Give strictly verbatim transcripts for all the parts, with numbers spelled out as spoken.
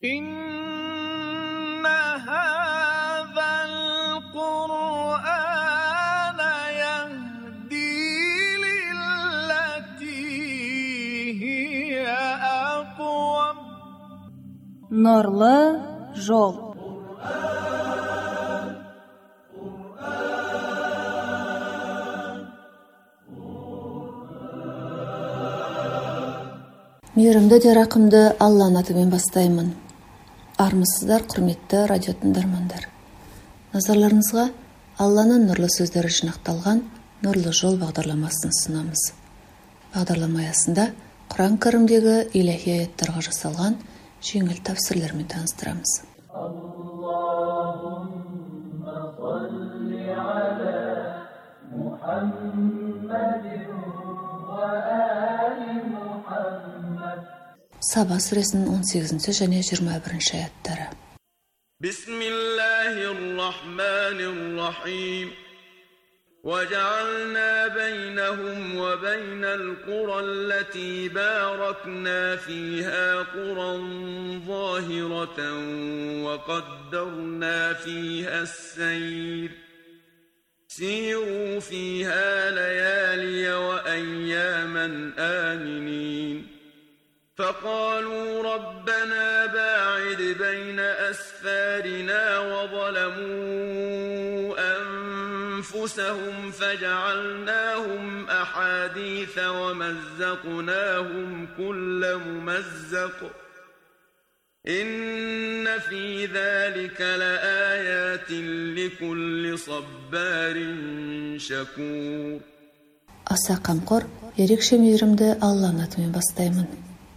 إن هذا القرآن يهدي للتي هي أقوم. Нурлы жол. Мейірімді де рақымды Алланың атымен бастаймын. Армысыздар, құрметті радио тыңдармандар. Назарларыңызға Алланың нұрлы сөздері жинақталған Нұрлы жол бағдарламасын ұсынамыз. Бағдарлама аясында Құран кәрімдегі иләһи аяттарға жасалған жеңіл тәфсірлермен таныстырамыз. Аллахумма салли аля Мухаммадин ва али Мухаммад. Саба сүресінің он сегізінші және жиырма бірінші аяттары. Бисмиллахир-рахманир-рахим. وجعلنا بينهم وبين القرى التي باركنا فيها قرى ظاهرة وقدرنا فيها السير سيروا فيها ليالي وأياما آمنين فقالوا ربنا باعد بين أسفارنا وظلموا أنفسهم فجعلناهم أحاديث ومزقناهم كل ممزق إن في ذلك لآيات لكل صبار شكور. Аса қамқор, ерекше мейірімді Алланың атымен бастаймын.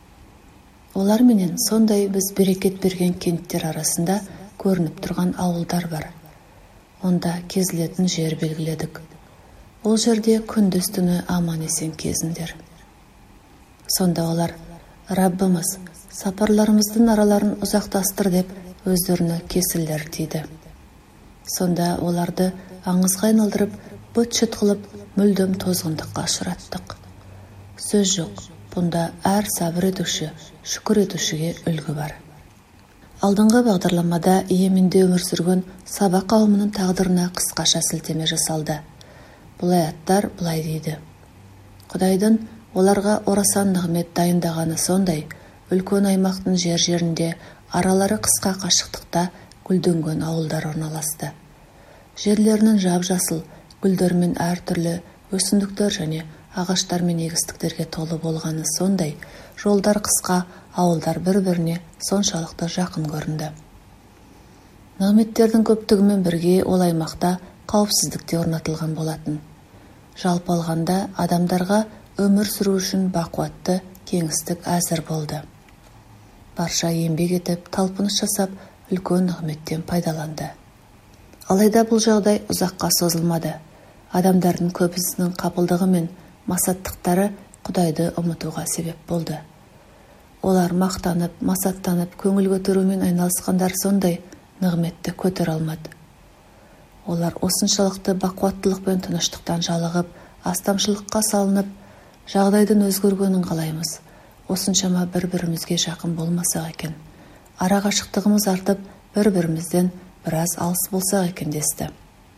Олар менен сондай біз берекет берген кенттер арасында көрініп тұрған ауылдар бар. Онда кезілетін жер белгіледік. Ол жерде күндіз түні аман есен кезіндер. Сонда олар, Раббымыз, сапарларымыздың араларын ұзақтастыр деп өздеріне кесілдер дейді. Сонда оларды аңызға айналдырып, бұт-шыт қылып, мүлдем тозғындыққа ұшыраттық. Сөз жоқ, бұнда әр сабыр етуші, шүкір етушіге үлгі бар. Алдыңғы бағдарламада Йеменде өмір сүрген Саба қауымының тағдырына қысқаша сілтеме жасалды. Бұл аяттар былай дейді. Құдайдың оларға орасан нығмет дайындағаны сондай, үлкен аймақтың жер-жерінде аралары қысқа қашықтықта гүлденген ауылдар орналасты. Жерлерінің жап-жасыл, гүлдермен әртүрлі өсімдіктер және ағаштар мен егістіктерге толы болғаны сондай, жолдар қысқа, ауылдар бір-біріне соншалықты жақын көрінді. Нығметтердің көптігімен бірге ол аймақта қауіпсіздікте орнатылған болатын. Жалпы алғанда адамдарға өмір сүру үшін бақуатты кеңістік әзір болды. Барша еңбек етіп, талпыныс жасап, үлкен нығметтен пайдаланды. Алайда бұл жағдай ұзаққа созылмады. Адамдардың көбісінің қапылдығы мен масаттықтары Құдайды ұмытуға себеп болды. Олар мақтанып, масаттанып, көңіл көтерумен айналысқандар сондай нығметті көтер алмады. Олар осыншалықты бақуаттылық пен тыныштықтан жалығып, астамшылыққа салынып, жағдайдың өзгергенін қалаймыз. Осыншама бір-бірімізге жақын болмасақ екен. Арақашықтығымыз артып, бір-бірімізден біраз алыс болсақ екен десті.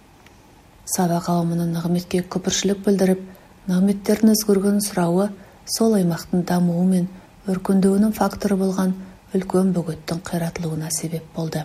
Саба қауымының нығметке күпіршілік білдіріп, нығметтерін өзгергенін сұрауы сол аймақтың дамуы мен өркендеуінің факторы болған үлкен бөгеттің қиратылуына себеп болды.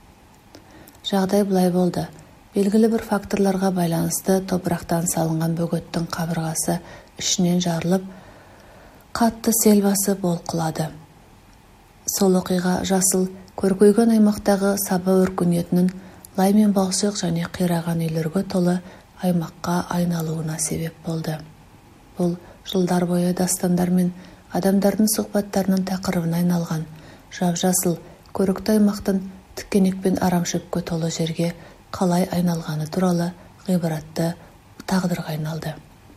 Жағдай былай болды. Белгілі бір факторларға байланысты топырақтан салынған бөгеттің қабырғасы ішінен жарылып, қатты сел басып олқылады. Сол оқиға жасыл, көркейген аймақтағы Саба өркениетінің лай мен балшық және қираған үйлерге толы аймаққа айналуына себеп болды. Бұл жылдар бойы дастандар мен адамдардың сұхбаттарының тақырыбына айналған жап-жасыл, көрікті аймақтың тікенек пен арамшөпке толы жерге қалай айналғаны туралы ғибратты тағдырға айналды.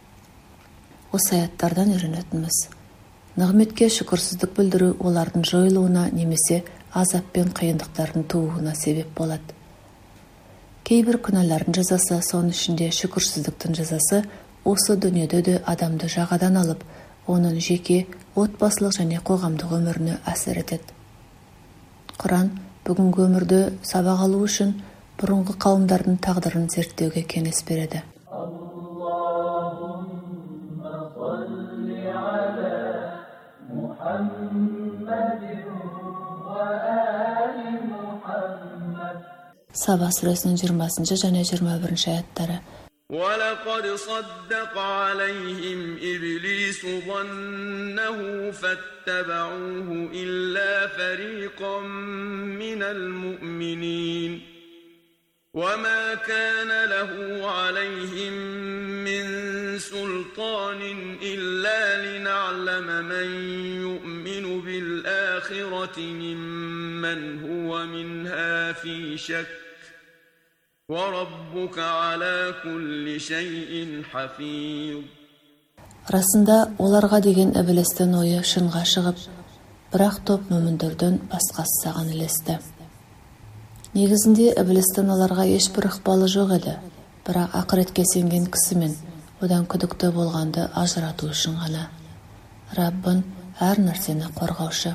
Осы аяттардан үйренетініміз: нығметке шүкірсіздік білдіру олардың жойылуына немесе азап пен қиындықтардың тууына себеп болады. Кейбір күнәлардың жазасы, соның ішінде шүкірсіздіктің жазасы, осы дүниеде де адамды жағадан алып, оның жеке, отбасылық және қоғамдық өміріне әсер етеді. Құран бүгінгі өмірде сабақ алу үшін бұрынғы қауымдардың тағдырын зерттеуге кеңес береді. Саба сүресінің жиырмасыншы және жиырма бірінші аяттары. وَلَقَدْ صَدَّقَ عَلَيْهِمْ إِبْلِيسُ ظَنَّهُ فَاتَّبَعُوهُ إِلَّا فَرِيقًا مِنَ الْمُؤْمِنِينَ وَمَا كَانَ لَهُ عَلَيْهِمْ مِنْ سُلْطَانٍ إِلَّا لِنَعْلَمَ مَنْ يُؤْمِنُ بِالْآخِرَةِ مِمَّنْ هُوَ مِنْهَا فِي شَكٍّ وَرَبُّكَ عَلَى كُلِّ شَيْءٍ حَفِيظٌ. Расында оларға деген ібілістің ойы шынға шығып, бірақ топ мөміндерден басқасы саған ілесті. Негізінде ібілістің оларға ешбір ықпалы жоқ еді, бірақ ақыретке сенген кісімен одан күдікті болғанды ажырату үшін ғана. Раббын әр нәрсені қорғаушы.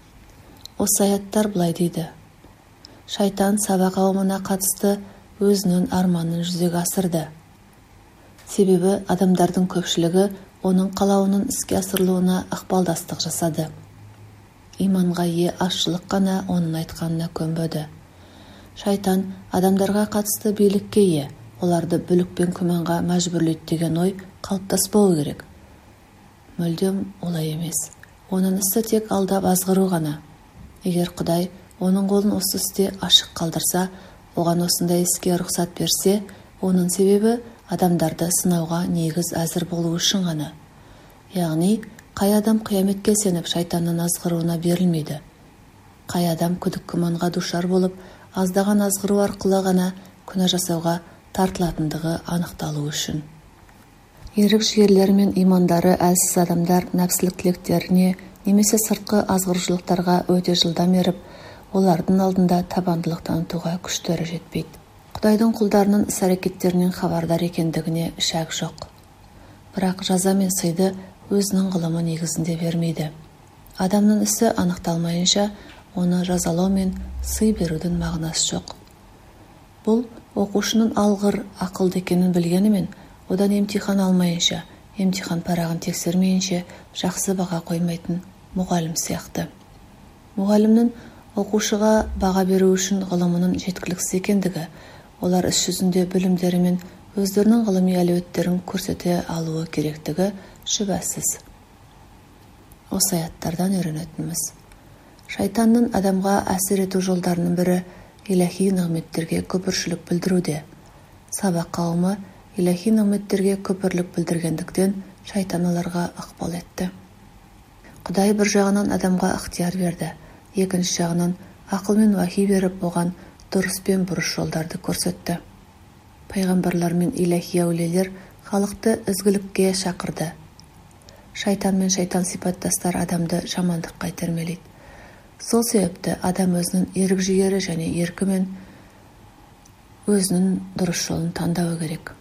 Осы аяттар былай дейді: шайтан Саба қауымына қатысты өзінің арманын жүзеге асырды. Себебі адамдардың көпшілігі оның қалауының іске асырылуына ықпалдастық жасады. Иманға ие азшылық қана оның айтқанына көнбеді. Шайтан адамдарға қатысты билікке ие, оларды бүлік пен күмәнға мәжбүрлейді деген ой қалыптаспауы керек. Мүлдем олай емес. Оның ісі тек алдап азғыру ғана. Егер Құдай оның қолын осы істе ашық қалдырса, оған осындай іске рұқсат берсе, оның себебі адамдарды сынауға негіз әзір болу үшін ғана. Яғни, қай адам қияметке сеніп шайтанның азғыруына берілмейді. Қай адам күдік күмәнға душар болып, аздаған азғыру арқылы ғана күнә жасауға тартылатындығы анықталу үшін. Ерік жігерлер мен имандары әлсіз адамдар нәпсілік тілектеріне немесе сыртқы азғырушылықтарға өте жылдам еріп, олардың алдында табандылық танытуға күштері жетпейді. Құдайдың құлдарының іс-әрекеттерінен хабардар екендігіне шәк жоқ. Бірақ жаза мен сыйды өзінің ғылымы негізінде бермейді. Адамның ісі анықталмайынша, оны жазалау мен сый берудің мағынасы жоқ. Бұл оқушының алғыр ақылды екенін білгенімен, одан емтихан алмайынша, емтихан парағын тексермейінше жақсы баға қоймайтын мұғалім сияқты. Мұғалімнің оқушыға баға беру үшін ғылымының жеткіліксіз екендігі, олар іс жүзінде білімдері мен өздерінің ғылыми әлеуеттерін көрсете алуы керектігі шүбәсіз. Осы аяттардан үйренетініміз: шайтанның адамға әсер ету жолдарының бірі иләһи нығметтерге күпіршілік білдіруде. Саба қауымы иләһи нығметтерге күпірлік білдіргендіктен шайтан оларға ықпал етті. Құдай бір жағынан адамға ықтияр берді, екінші жағынан ақыл мен уахи беріп, оған дұрыс пен бұрыс жолдарды көрсетті. Пайғамбарлар мен иләһи әулиелер халықты ізгілікке шақырды. Шайтан мен шайтан сипаттастар адамды жамандыққа итермелейді. Сол себепті адам өзінің ерік жігері және еркімен өзінің дұрыс жолын таңдауы керек.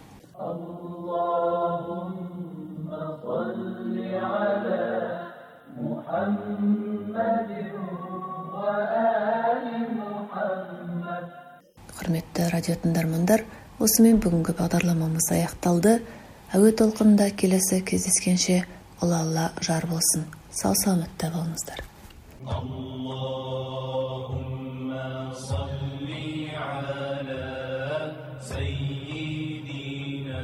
Құрметті радио тыңдармандар, осымен бүгінгі бағдарламамыз аяқталды. Әуе толқынында келесі кездескенше Алла Алла жар болсын. Сау саламатта болыңыздар. Allahumma salli ala sayyidina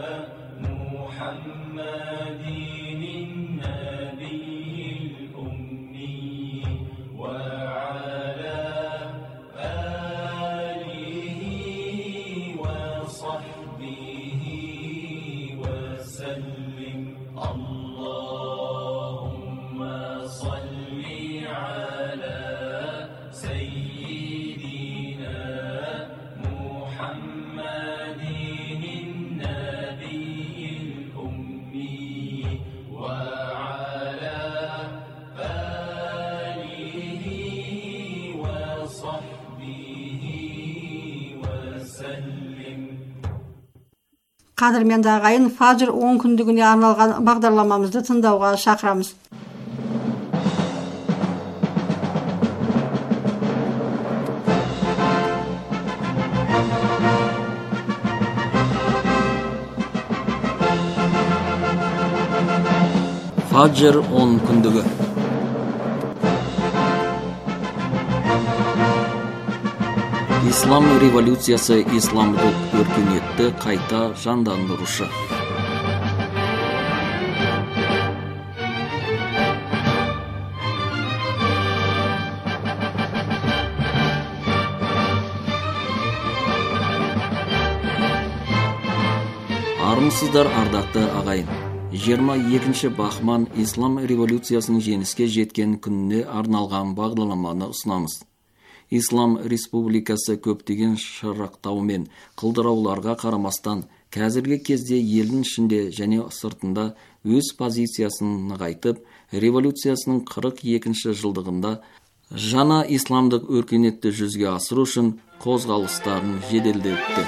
Muhammadin nabiyil ummi wa ala alihi wa sahbihi wa sallim. Allahumma salli ala sayyidina Muhammadin nabiyil ummi wa ala alihi wa sahbihi wa sallim. Қадірменді ағайын, фажр он күндігіне арналған бағдарламамызды тыңдауға шақырамыз. Фаджр он күндігі. Ислам революциясы исламдық өркениетті қайта жандандырушы. Армысыздар, ардақты ағайын. жиырма екінші Бахман ислам революциясының жеңіске жеткен күніне арналған бағдарламаны ұсынамыз. Ислам республикасы көптеген шырақтау мен қылдырауларға қарамастан, қазіргі кезде елдің ішінде және сыртында өз позициясын нығайтып, революциясының қырық екінші жылдығында жаңа исламдық өркениетті жүзге асыру үшін қозғалыстарын жеделдетті.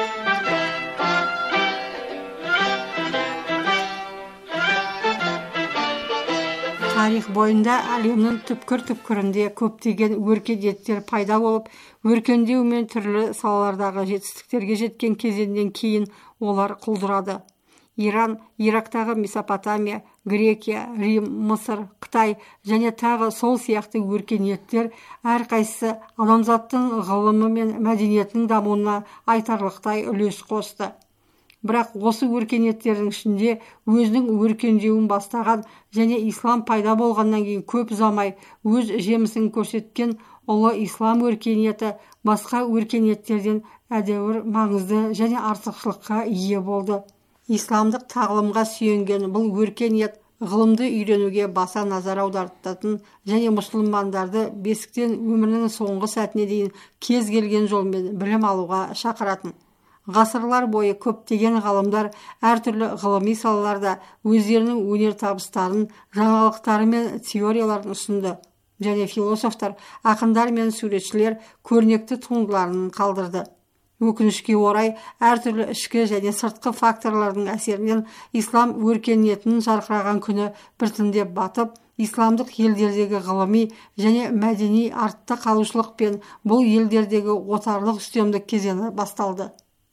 Тарих бойында әлемнің түпкір-түпкірінде көптеген өркениеттер пайда болып, өркендеу мен түрлі салалардағы жетістіктерге жеткен кезеңнен кейін олар құлдырады. Иран, Ирактағы Месопотамия, Грекия, Рим, Мысыр, Қытай және тағы сол сияқты өркениеттер әрқайсысы адамзаттың ғылымы мен мәдениетінің дамуына айтарлықтай үлес қосты. Бірақ осы өркениеттердің ішінде өзінің өркендеуін бастаған және ислам пайда болғаннан кейін көп ұзамай өз жемісін көрсеткен ұлы ислам өркениеті басқа өркениеттерден әдеуір маңызды және артықшылыққа ие болды. Исламдық тағылымға сүйенген бұл өркениет ғылымды үйренуге баса назар аудартатын және мұсылмандарды бесіктен өмірінің соңғы сәтіне дейін кез келген жолмен білім алуға шақыратын. Ғасырлар бойы көптеген ғалымдар әртүрлі ғылыми салаларда өздерінің өнертабыстарын, жаңалықтары мен теорияларын ұсынды, және философтар, ақындар мен суретшілер көрнекті туындыларын қалдырды. Өкінішке орай, әртүрлі ішкі және сыртқы факторлардың әсерінен ислам өркениетінің жарқыраған күні біртіндеп батып, исламдық елдердегі ғылыми және мәдени артта қалушылық пен бұл елдердегі отарлық үстемдік кезеңі басталды.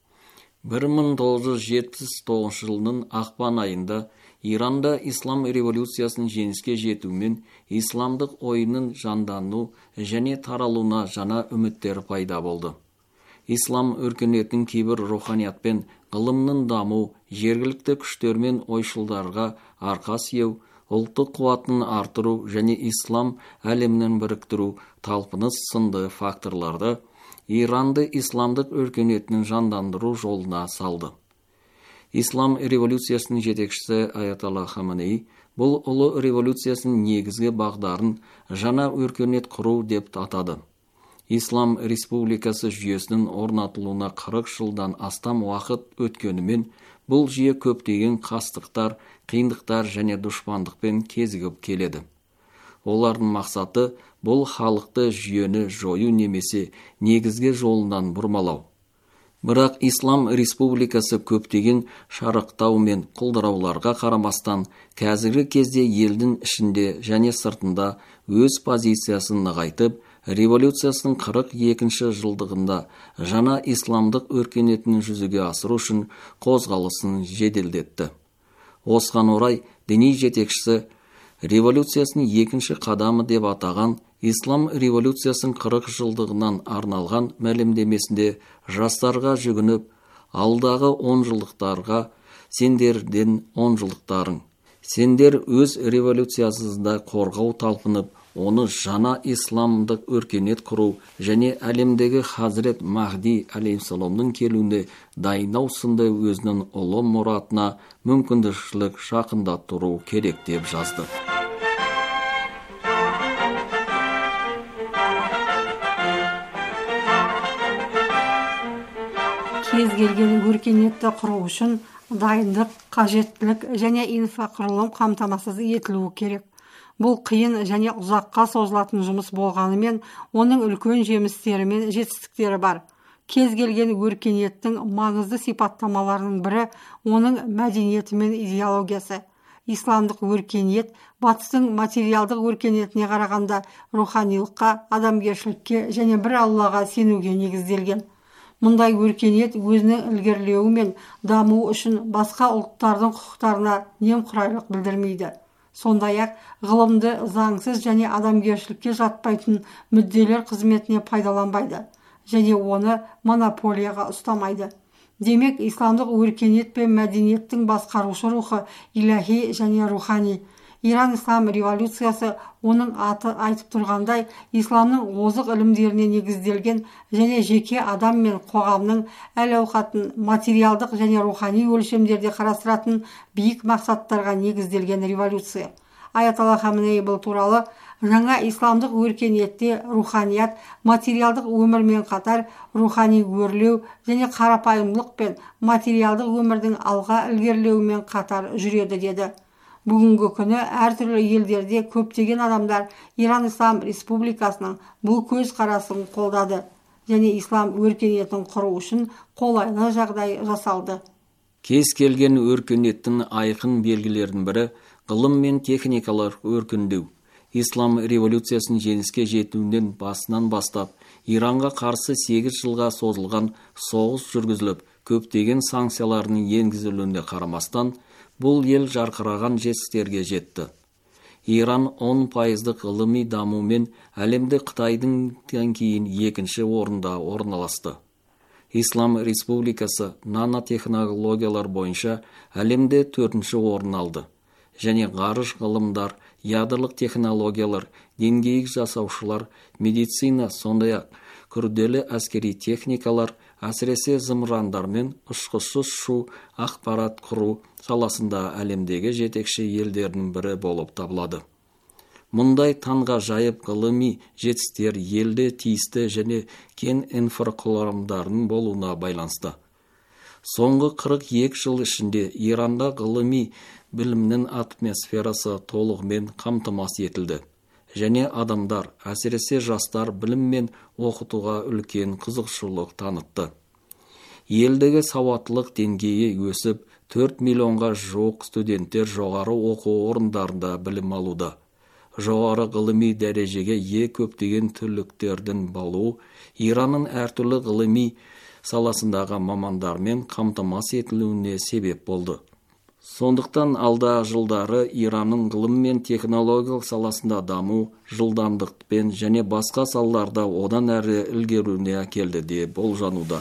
бір мың тоғыз жүз жетпіс тоғызыншы жылдың ақпан айында Иранда ислам революциясының жеңіске жетуімен исламдық ойының жандану және таралуына жаңа үміттер пайда болды. Ислам өркениетінің кейбір руханият пен ғылымның даму, жергілікті күштер мен ойшылдарға арқа сүйеу, ұлттық қуатын артыру және ислам әлемнің біріктіру талпыныс сынды факторларды Иранды исламдық өркениетінің жандандыру жолына салды. Ислам революциясының жетекшісі Аятолла Хаменеи бұл ұлы революциясының негізгі бағдарын жаңа өркениет құру деп атады. Ислам республикасы жүйесінің орнатылуына қырық жылдан астам уақыт өткенімен, бұл жүйе көптеген қастықтар, қиындықтар және дұшпандықпен кезігіп келеді. Олардың мақсаты бұл халықты жүйені жою немесе негізгі жолынан бұрмалау. Бірақ Ислам республикасы көптеген шарықтау мен құлдырауларға қарамастан, қазіргі кезде елдің ішінде және сыртында өз позициясын нығайтып, революциясының қырық екінші жылдығында жаңа исламдық өркениетін жүзеге асыру үшін қозғалысын жеделдетті. Осыған орай діни жетекшісі революциясының екінші қадамы деп атаған Ислам революциясының қырық жылдығынан арналған мәлімдемесінде жастарға жүгініп, алдағы он жылдықтарға сендерден он жылдықтарың. Сендер өз революциясызда қорғау талпынып, оны жаңа исламдық өркениет құру және әлемдегі Хазірет Махди алейхиссаламның келуіне дайындау сынды өзінің ұлы мұратына мүмкіндікшілік жақындаттыру керек деп жазды. Кез келген өркениетті құру үшін дайындық, қажеттілік және инфрақұрылым қамтамасыз етілуі керек. Бұл қиын және ұзаққа созылатын жұмыс болғанымен, оның үлкен жемістері мен жетістіктері бар. Кез келген өркениеттің маңызды сипаттамаларының бірі оның мәдениеті мен идеологиясы. Исламдық өркениет батыстың материалдық өркениетіне қарағанда руханилыққа, адамгершілікке және бір Аллаға сенуге негізделген. Мұндай өркениет өзінің ілгерілеуі мен дамуы үшін басқа ұлттардың құқықтарына немқұрайлық білдірмейді. сондай-ақ ғылымды заңсыз және адамгершілікке жатпайтын мүдделер қызметіне пайдаланбайды және оны монополияға ұстамайды. Демек, исламдық өркениет пен мәдениеттің басқарушы рухы илахи және рухани. Иран ислам революциясы оның аты айтып тұрғандай, исламның озық ілімдеріне негізделген және жеке адам мен қоғамның әл-ауқатын материалдық және рухани өлшемдерде қарастыратын биік мақсаттарға негізделген революция. Аятолла Хаменеи бұл туралы жаңа исламдық өркениетте руханият материалдық өмірмен қатар рухани өрлеу және қарапайымдылық пен материалдық өмірдің алға ілгерілеуімен қатар жүреді деді. Бүгінгі күні әртүрлі елдерде көптеген адамдар Иран Ислам Республикасының бұл көзқарасын қолдады және ислам өркениетін құру үшін қолайлы жағдай жасалды. Кез келген өркениеттің айқын белгілерінің бірі ғылым мен техникалар өркендеу. Ислам революциясының жеңіске жетуінен басынан бастап Иранға қарсы сегіз жылға созылған соғыс жүргізіліп, көптеген санкциялардың енгізілуіне қарамастан, бұл ел жарқыраған жетістіктерге жетті. Иран он пайыздық ғылыми дамумен әлемде Қытайдың кейін екінші орында орналасты. Ислам Республикасы нанотехнологиялар бойынша әлемде төртінші орын алды және ғарыш ғылымдар, ядролық технологиялар, деңгейік жасаушылар, медицина, сондай-ақ күрделі әскери техникалар, әсіресе зымырандар мен ұшқышсыз шу ақпарат құру саласында әлемдегі жетекші елдердің бірі болып табылады. Мұндай таңғажайып ғылыми жетістіктер елде тиісті және кен инфрақұрылымдарының болуына байланысты. Соңғы қырық екі жыл ішінде Иранда ғылыми білімнің атмосферасы толығымен қамтамасыз етілді және адамдар, әсіресе жастар білім мен оқытуға үлкен қызығушылық танытты. Елдегі сауаттылық деңгейі өсіп, төрт миллионға жуық студенттер жоғары оқу орындарында білім алуда. Жоғары ғылыми дәрежеге ие көптеген түлектердің болуы Иранның әртүрлі ғылыми саласындағы мамандармен қамтамасыз етілуіне себеп болды. Сондықтан алда жылдары Иранның ғылым мен технологиялық саласында даму, жылдамдықпен және басқа салаларда одан әрі ілгеруіне әкелді деп болжануда.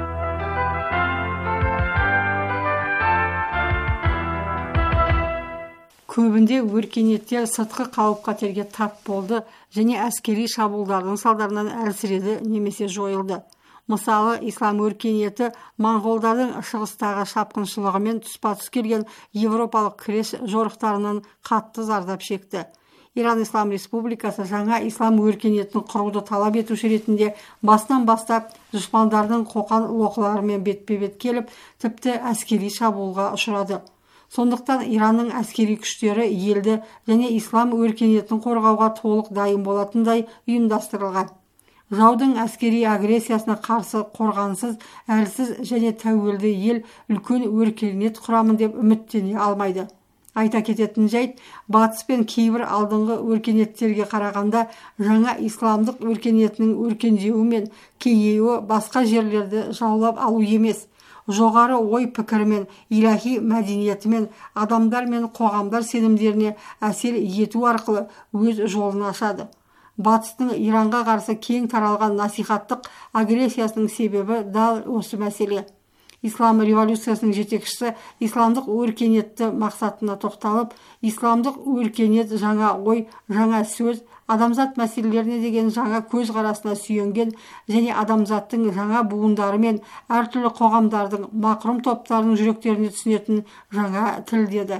Көбінде өркениеттер сыртқы қауіп-қатерге тап болды және әскери шабуылдардың салдарынан әлсіреді немесе жойылды. Мысалы, ислам өркениеті моңғолдардың шығыстағы шапқыншылығымен тұспа-тұс келген европалық кірес жорықтарынан қатты зардап шекті. Иран Ислам Республикасы жаңа ислам өркениетін құруды талап етуші ретінде басынан бастап дұшпандардың қоқан-лоқыларымен бетпе-бет келіп, тіпті әскери шабуылға ұшырады. Сондықтан Иранның әскери күштері елді және ислам өркениетін қорғауға толық дайын болатындай ұйымдастырылған. Жаудың әскери агрессиясына қарсы қорғансыз, әлсіз және тәуелді ел үлкен өркениет құрамын деп үміттене алмайды. Айта кететін жайт, батыс пен кейбір алдыңғы өркениеттерге қарағанда жаңа исламдық өркениетінің өркендеуі мен кеңеюі басқа жерлерді жаулап алу емес, жоғары ой пікірімен, илахи мәдениетімен, адамдар мен қоғамдар сенімдеріне әсер ету арқылы өз жолын ашады. Батыстың Иранға қарсы кең таралған насихаттық агрессиясының себебі дәл осы мәселе. Ислам революциясының жетекшісі исламдық өркениетті мақсатына тоқталып, исламдық өркениет жаңа ой, жаңа сөз, адамзат мәселелеріне деген жаңа көзқарасына сүйенген және адамзаттың жаңа буындары мен әртүрлі қоғамдардың мақрұм топтарының жүректеріне түсінетін жаңа тіл деді.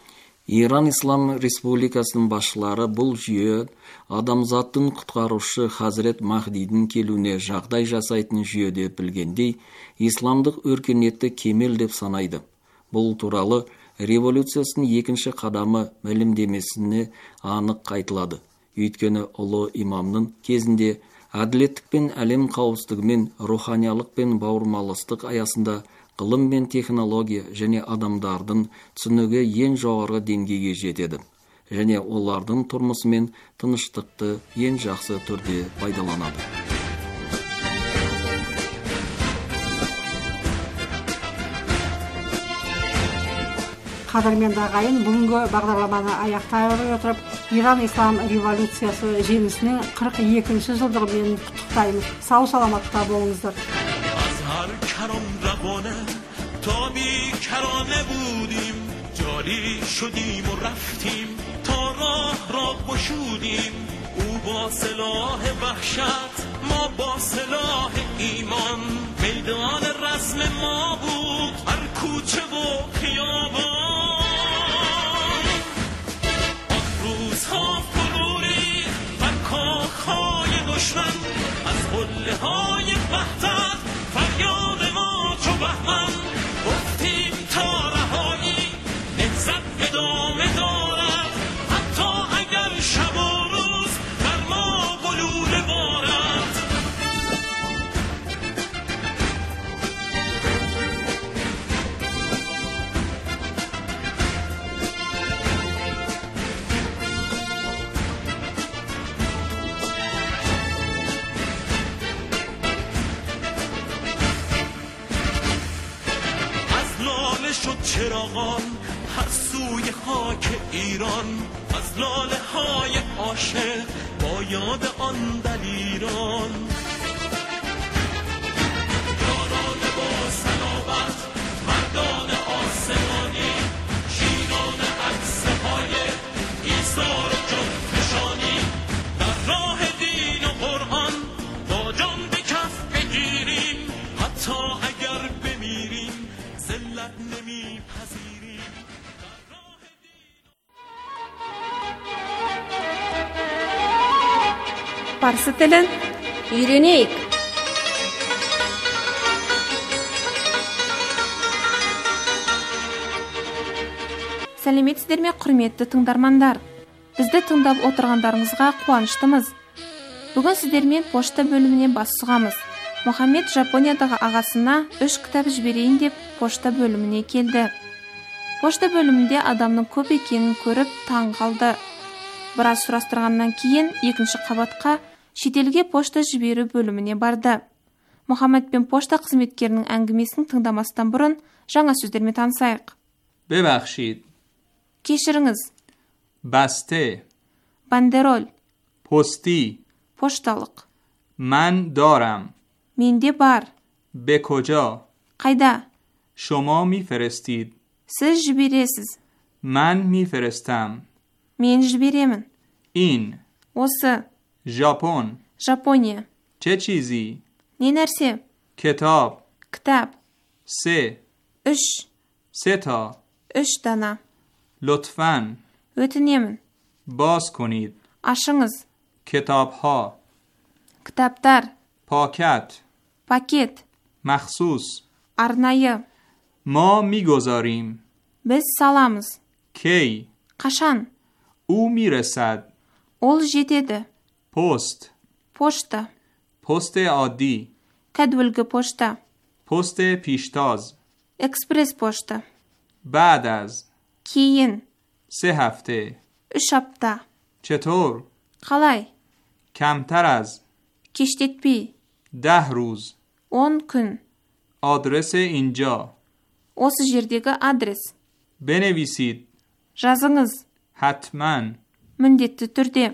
Иран Ислам Республикасының басшылары бұл жүйе адамзаттың құтқарушы Хазірет Махдидің келуіне жағдай жасайтын жүйе деп білгендей, исламдық өркениетті кемел деп санайды. Бұл туралы революциясының екінші қадамы мәлімдемесіне анық айтылады. Өйткені ұлы имамның кезінде әділеттік пен әлем қауіпсіздігі мен руханиялық пен бауырмаластық аясында ғылым мен технология және адамдардың түсінігі ең жоғарғы деңгейге жетеді және олардың тұрмысы мен тыныштықты ең жақсы түрде пайдаланады. Қадірменді ағайын, бүгінгі бағдарламаны аяқтай отырып, Иран ислам революциясы жеңісінің қырық екінші жылдығымен құттықтаймыз. Сау саламатта болыңыздар. تا بیکرانه بودیم جاری شدیم و رفتیم تا راه را گشودیم او با سلاح وحشت ما با سلاح ایمان میدان رزم ما بود هر کوچه و خیابان آن روزها فروری بر کاخهای دشمن از قله های وحدت فریاد ما چو بهمن گفتیم تا رهایی نهضت ادامه دارد حتی اگر شب و روز بر ما گلوله بارد شد چراغان هر سوی خاک ایران از لاله های عاشق با یاد آن دلیران یاران با صلابت مردان آسمانی شیران عکسه های ایثار جنفشانی در راه دین و قرآن با جان به کف بگیریم حتی اگر بمیریم ذلت نمیپذیریم. Парсы тілін үйренейік. Сәлеметсіздер ме, құрметті тыңдармандар? Бізді тыңдап отырғандарыңызға қуаныштымыз. Бүгін сіздермен пошта бөліміне бас сұғамыз. Мұхаммед Жапониядағы ағасына үш кітап жіберейін деп пошта бөліміне келді. Пошта бөлімінде адамның көп екенін көріп таң қалды. Біраз сұрастырғаннан кейін екінші қабатқа шетелге пошта жіберу бөліміне барды. Мұхаммед пен пошта қызметкерінің әңгімесін тыңдамастан бұрын жаңа сөздермен танысайық. ببخشید. Кешіріңіз. بسته. Бандероль. پستی. Пошталық. من دارم. Менде бар. به کجا؟ Қайда? شما میفرستید. Сіз жібересіз. من میفرستم. Мен жіберемін. این. Осы. ژاپن. Жапония. چه چیزی؟ Не нәрсе? کتاب. Кітап. سه. Үш. سه تا. Үш дана. لطفاً. Өтінемін. باز کنید. Ашыңыз. کتاب ها. Кітаптар. پاکت. Пакет. مخصوص. Арнайы. ما میگذاریم. Біз саламыз. کی؟ Қашан? او میرسد. Ол жетеді. پست. Пошта. پست عادی. Кәдуілгі пошта. پست پیشتاز. Экспресс пошта. بعد از. Кейін. سه هفته. Үш апта. چطور؟ Қалай? کمتر از. Кештетпей. ده روز. On күн. آدرس اینجا. Осы жердегі адрес. بنویسید. Жазыңыз. حتما. Міндетті түрде.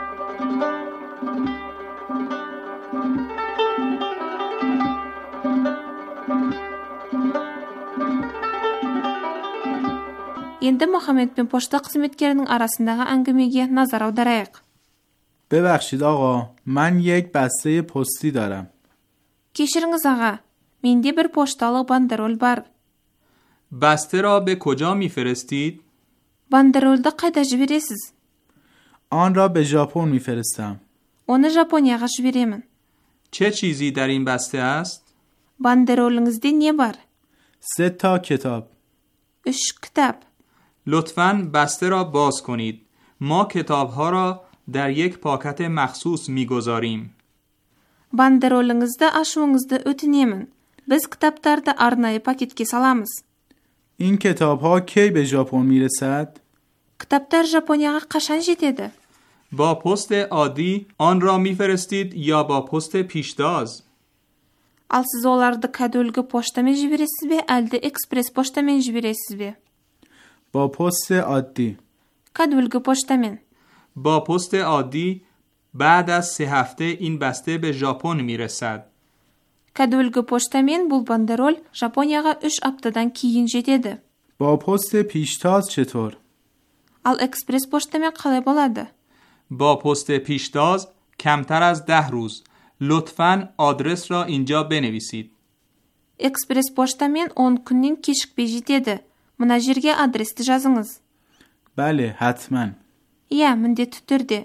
Енді Мұхаммед пен пошта қызметкерінің арасындағы әңгімеге назар аударайық. ببخشید آقا، من یک بسته پستی دارم. Кешіріңіз аға, менде бір пошталық бандероль бар. بسته را به کجا میفرستید؟ Бандерольді қайда жібересіз? آن را به ژاپن میفرستم. Оны Жапонияға жіберемін. چه چیزی در این بسته است؟ Бандероліңізде не бар? سه تا کتاب. Үш кітап. لطفاً بسته را باز کنید. ما کتاب‌ها را در یک پاکت مخصوص می‌گذاریم. Бандероліңізді ашуыңызды өтінемін. Біз кітаптарды арнайы пакетке саламыз. این کتاب‌ها کی به ژاپن میرسد؟ کتابتر ژاپنیاға қашан жетеді? با پست عادی آن را می‌فرستید یا با پست پیشتاز؟ Ал сіз оларды кәдуілгі поштамен жібересіз бе, әлде экспресс поштамен жібересіз бе? با پست عادی. кәдуілгі поштамен. با پست عادی بعد از سه هفته این بسته به ژاپن میرسد. кәдуілгі поштамен бұл бандероль Жапонияға үш аптадан кейін жетеді. با پست پیشتاز چطور؟ ал экспресс поштамен қалай болады؟ با پست پیشتاز کمتر از ده روز. لطفاً آدرس را اینجا بنویسید. экспресс поштамен он күннен кешікпей жетеді. мына жерге адресті жазыңыз. بله حتما. иә, міндетті түрде.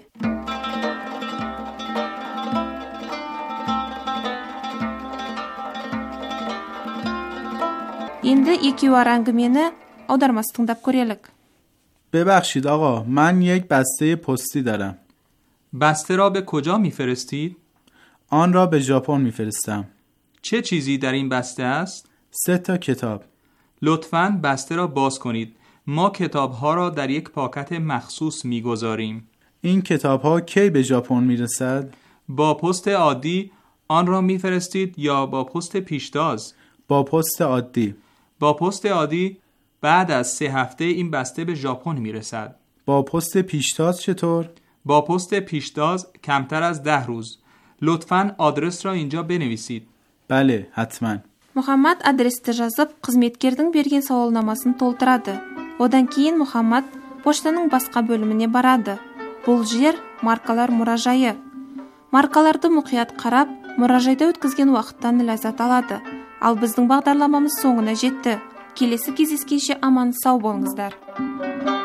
енді екеуар әңгімені аудармасы тыңдап көрелік. ببخشید آقا، من یک بسته پستی دارم. بسته را به کجا میفرستید؟ آن را به ژاپن میفرستم. چه چیزی در این بسته است؟ سه تا کتاب. لطفاً بسته را باز کنید. ما کتاب‌ها را در یک پاکت مخصوص می‌گذاریم. این کتاب‌ها کی به ژاپن میرسد؟ با پست عادی آن را می‌فرستید یا با پست پیشتاز؟ با پست عادی. با پست عادی بعد از سه هفته این بسته به ژاپن میرسد. با پست پیشتاز چطور؟ با پست پیشتاز کمتر از ده روز. لطفاً آدرس را اینجا بنویسید. بله حتما. Мұхаммад адресті жазып, қызметкердің берген сауалнамасын толтырады. Одан кейін Мұхаммад поштаның басқа бөліміне барады. Бұл жер маркалар мұражайы. Маркаларды мұқият қарап, мұражайда өткізген уақыттан ләззат алады. Ал біздің бағдарламамыз соңына жетті. Келесі кездескенше аман сау болыңыздар.